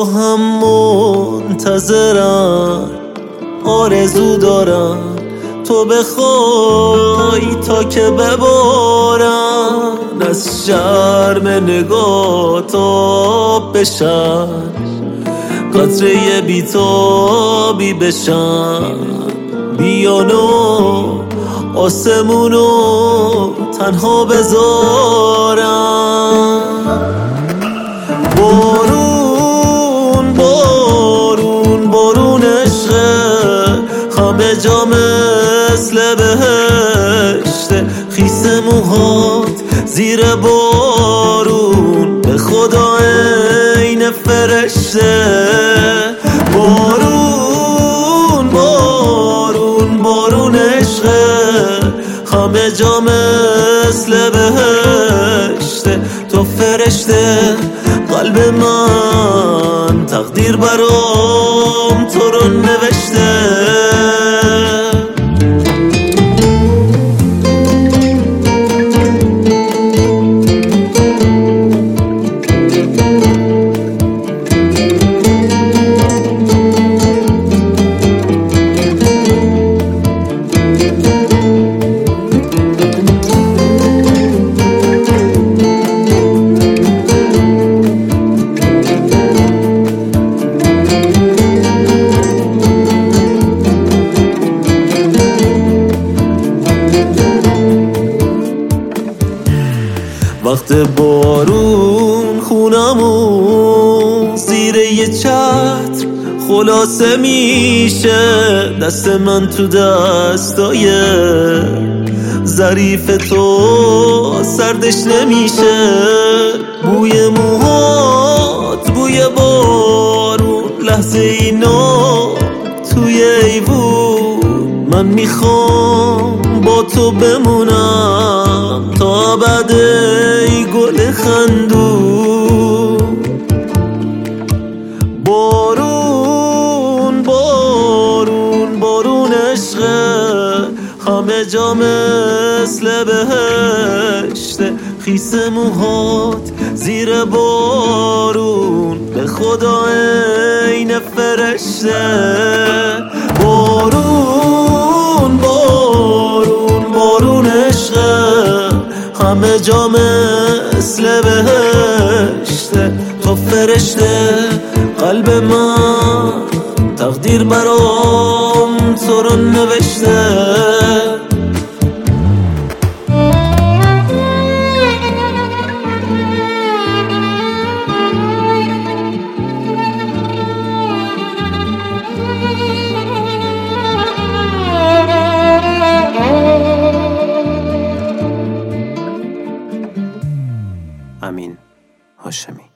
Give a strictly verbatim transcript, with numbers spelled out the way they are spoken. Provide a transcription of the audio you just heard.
تو هم منتظرم، آرزو دارم تو بخوای تا که ببارم، از شرم نگاه آب بشن، قطره بیتابی بشن، بیانو آسمونو تنها بذارم. بارون بارون بارون عشقه، همه جا مثل بهشته، خیس موهات زیر بارون، به خدا عین فرشته. بارون بارون بارون عشقه، همه جا مثل بهشته، تو فرشته قلب من، تقدیر برام تو رو نوشته. وقت بارون خونمون زیر یه چتر خلاصه میشه، دست من تو دستای ظریف تو سردش نمیشه. بوی موهات بوی بارون، لحظه اینا توی ایوون، من میخوام با تو بمونم تا بعد ای گل خندون. بارون بارون بارون عشقه، همه جا مثل بهشته، خیس موهات زیر بارون، به خدا عین فرشته. بارون بارون بارون عشقه، همه جا مثل بهشته، تو فرشته قلب من، تقدیر برام تو رو نوشته. امین هاشمی.